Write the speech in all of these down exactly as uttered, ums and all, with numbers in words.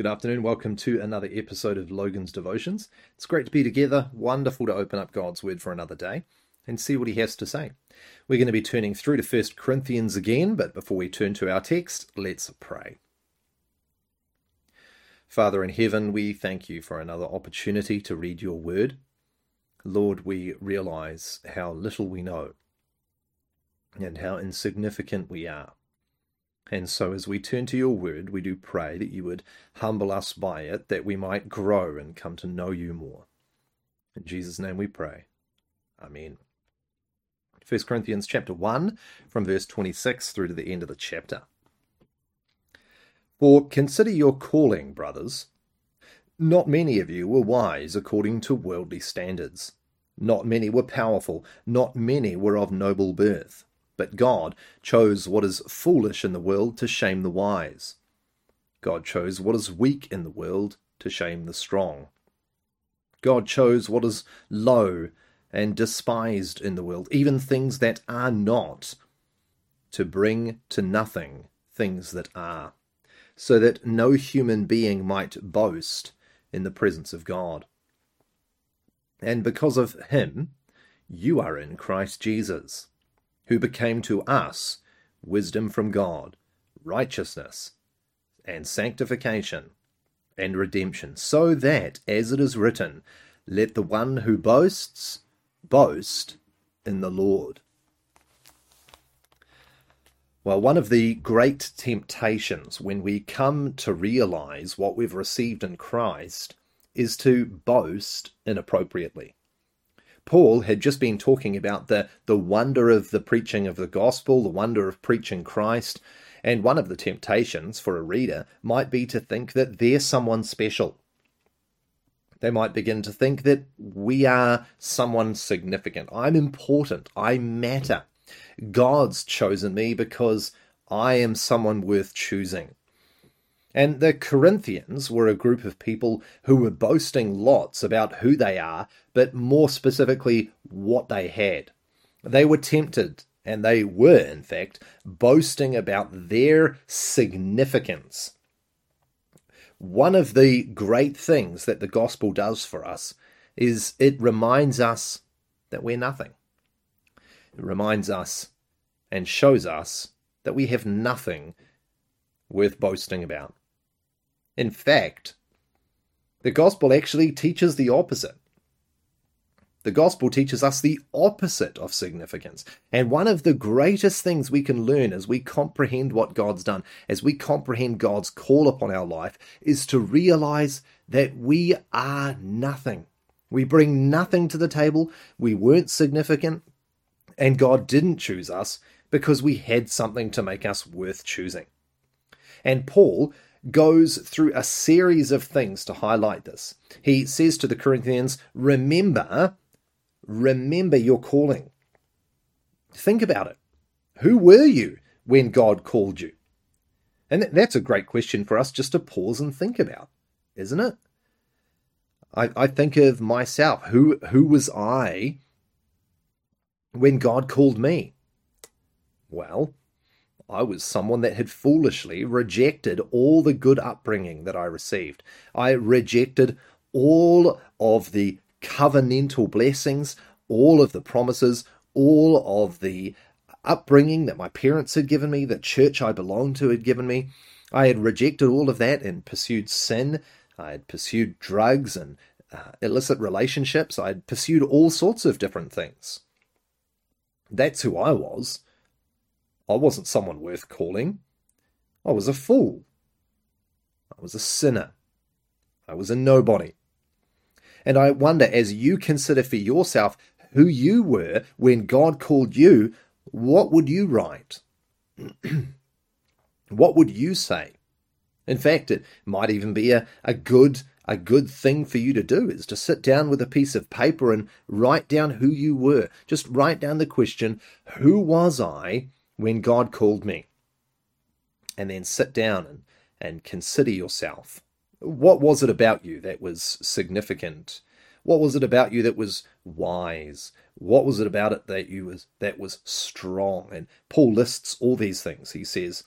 Good afternoon. Welcome to another episode of Logan's Devotions. It's great to be together. Wonderful to open up God's Word for another day and see what he has to say. We're going to be turning through to First Corinthians again, but before we turn to our text, let's pray. Father in heaven, we thank you for another opportunity to read your Word. Lord, we realize how little we know and how insignificant we are. And so as we turn to your word, we do pray that you would humble us by it, that we might grow and come to know you more. In Jesus' name we pray. Amen. First Corinthians chapter one, from verse twenty-six through to the end of the chapter. For consider your calling, brothers. Not many of you were wise according to worldly standards. Not many were powerful. Not many were of noble birth. But God chose what is foolish in the world to shame the wise. God chose what is weak in the world to shame the strong. God chose what is low and despised in the world, even things that are not, to bring to nothing things that are, so that no human being might boast in the presence of God. And because of him, you are in Christ Jesus, who became to us wisdom from God, righteousness, and sanctification, and redemption, so that, as it is written, let the one who boasts, boast in the Lord. Well, one of the great temptations when we come to realize what we've received in Christ is to boast inappropriately. Paul had just been talking about the, the wonder of the preaching of the gospel, the wonder of preaching Christ, and one of the temptations for a reader might be to think that they're someone special. They might begin to think that we are someone significant. I'm important. I matter. God's chosen me because I am someone worth choosing. And the Corinthians were a group of people who were boasting lots about who they are, but more specifically, what they had. They were tempted, and they were, in fact, boasting about their significance. One of the great things that the gospel does for us is it reminds us that we're nothing. It reminds us and shows us that we have nothing worth boasting about. In fact, the gospel actually teaches the opposite. The gospel teaches us the opposite of significance. And one of the greatest things we can learn as we comprehend what God's done, as we comprehend God's call upon our life, is to realize that we are nothing. We bring nothing to the table. We weren't significant. And God didn't choose us because we had something to make us worth choosing. And Paul goes through a series of things to highlight this. He says to the Corinthians, remember, remember your calling. Think about it. Who were you when God called you? And that's a great question for us just to pause and think about, isn't it? I, I think of myself. Who, who was I when God called me? Well, I was someone that had foolishly rejected all the good upbringing that I received. I rejected all of the covenantal blessings, all of the promises, all of the upbringing that my parents had given me, the church I belonged to had given me. I had rejected all of that and pursued sin. I had pursued drugs and uh, illicit relationships. I had pursued all sorts of different things. That's who I was. I wasn't someone worth calling. I was a fool. I was a sinner. I was a nobody. And I wonder, as you consider for yourself who you were when God called you, what would you write? What would you say? In fact, it might even be a, a good a good thing for you to do, is to sit down with a piece of paper and write down who you were. Just write down the question, who was I when God called me? And then sit down and, and consider yourself. What was it about you that was significant? What was it about you that was wise? What was it about it that you was that was strong? And Paul lists all these things. He says,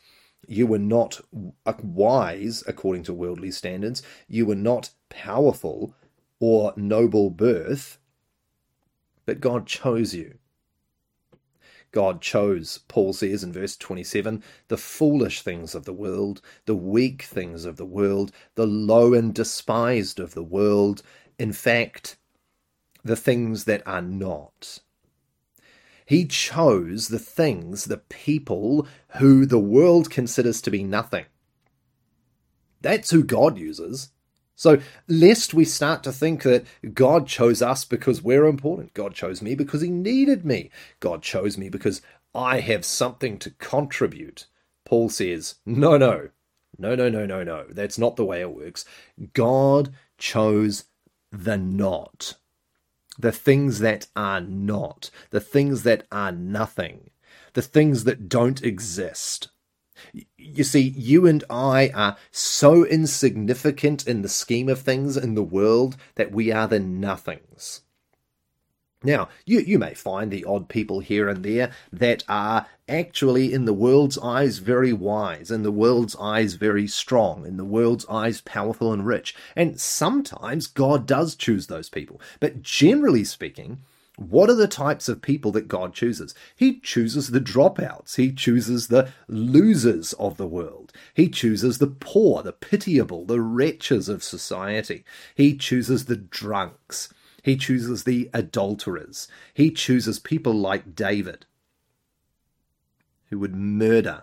You were not wise according to worldly standards. You were not powerful or noble birth, but God chose you. God chose, Paul says in verse twenty-seven, the foolish things of the world, the weak things of the world, the low and despised of the world, in fact, the things that are not. He chose the things, the people who the world considers to be nothing. That's who God uses. So, lest we start to think that God chose us because we're important. God chose me because he needed me. God chose me because I have something to contribute. Paul says, no, no, no, no, no, no, no. That's not the way it works. God chose the not. The things that are not. The things that are nothing. The things that don't exist. You see, you and I are so insignificant in the scheme of things in the world that we are the nothings. Now, you, you may find the odd people here and there that are actually, in the world's eyes, very wise, in the world's eyes, very strong, in the world's eyes, powerful and rich. And sometimes God does choose those people. But generally speaking, what are the types of people that God chooses? He chooses the dropouts. He chooses the losers of the world. He chooses the poor, the pitiable, the wretches of society. He chooses the drunks. He chooses the adulterers. He chooses people like David, who would murder,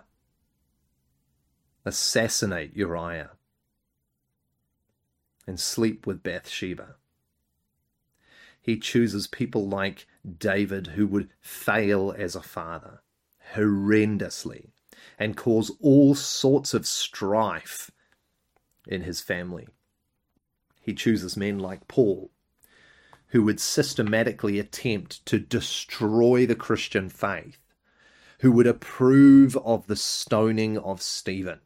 assassinate Uriah, and sleep with Bathsheba. He chooses people like David who would fail as a father horrendously and cause all sorts of strife in his family. He chooses men like Paul who would systematically attempt to destroy the Christian faith, who would approve of the stoning of Stephen.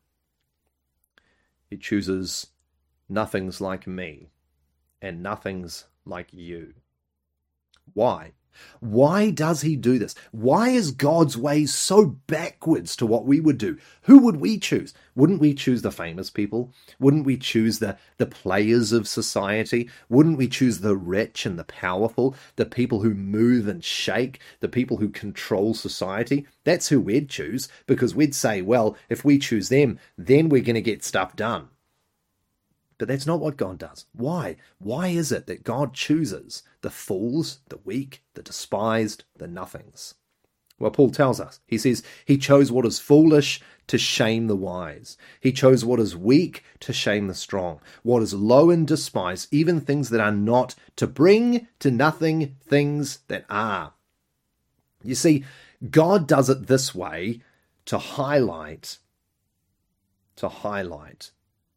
He chooses nothings like me and nothings like you. Why? Why does he do this? Why is God's ways so backwards to what we would do? Who would we choose? Wouldn't we choose the famous people? Wouldn't we choose the, the players of society? Wouldn't we choose the rich and the powerful, the people who move and shake, the people who control society? That's who we'd choose, because we'd say, well, if we choose them, then we're going to get stuff done. But that's not what God does. Why? Why is it that God chooses the fools, the weak, the despised, the nothings? Well, Paul tells us. He says he chose what is foolish to shame the wise. He chose what is weak to shame the strong. What is low and despised, even things that are not, to bring to nothing things that are. You see, God does it this way to highlight, to highlight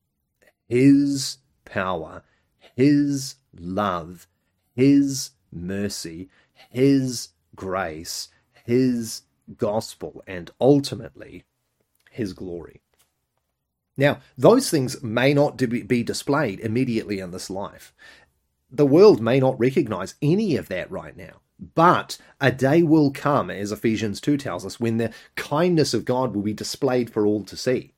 his power, his love, his mercy, his grace, his gospel, and ultimately his glory. Now, those things may not be displayed immediately in this life. The world may not recognize any of that right now. But a day will come, as Ephesians two tells us, when the kindness of God will be displayed for all to see,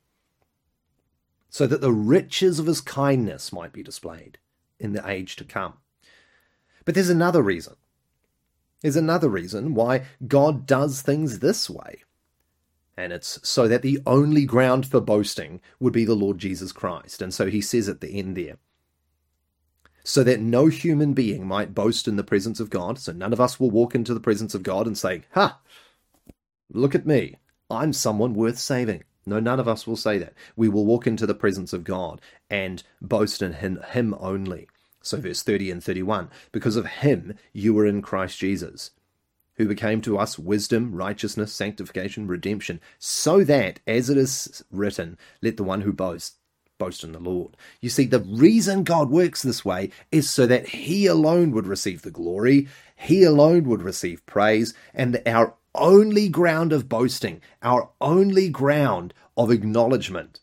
so that the riches of his kindness might be displayed in the age to come. But there's another reason. There's another reason why God does things this way. And it's so that the only ground for boasting would be the Lord Jesus Christ. And so he says at the end there, so that no human being might boast in the presence of God. So none of us will walk into the presence of God and say, ha, look at me, I'm someone worth saving. No, none of us will say that. We will walk into the presence of God and boast in him, him only. So verse thirty and thirty-one, because of him you were in Christ Jesus, who became to us wisdom, righteousness, sanctification, redemption, so that, as it is written, let the one who boasts boast in the Lord. You see, the reason God works this way is so that he alone would receive the glory, he alone would receive praise, and that our only ground of boasting, our only ground of acknowledgement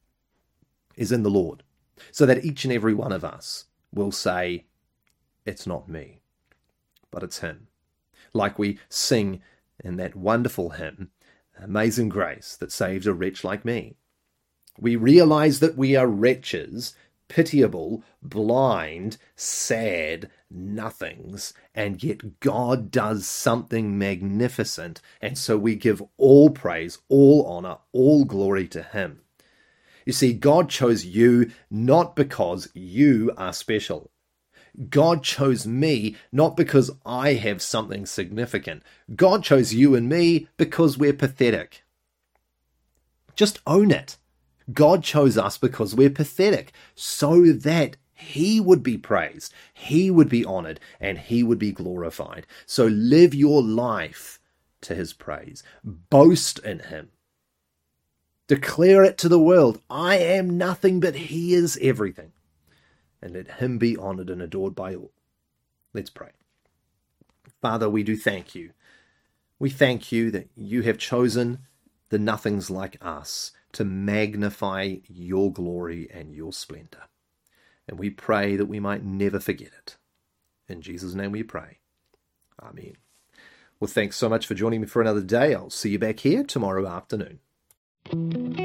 is in the Lord, so that each and every one of us will say, it's not me, but it's him. Like we sing in that wonderful hymn, Amazing grace that saved a wretch like me. We realize that we are wretches, pitiable, blind, sad nothings, and yet God does something magnificent, and so we give all praise, all honor, all glory to him. You see, God chose you not because you are special. God chose me not because I have something significant. God chose you and me because we're pathetic. Just own it. God chose us because we're pathetic, so that he would be praised, he would be honored, and he would be glorified. So live your life to his praise. Boast in him. Declare it to the world. I am nothing, but he is everything. And let him be honored and adored by all. Let's pray. Father, we do thank you. We thank you that you have chosen the nothings like us to magnify your glory and your splendor. And we pray that we might never forget it. In Jesus' name we pray. Amen. Well, thanks so much for joining me for another day. I'll see you back here tomorrow afternoon.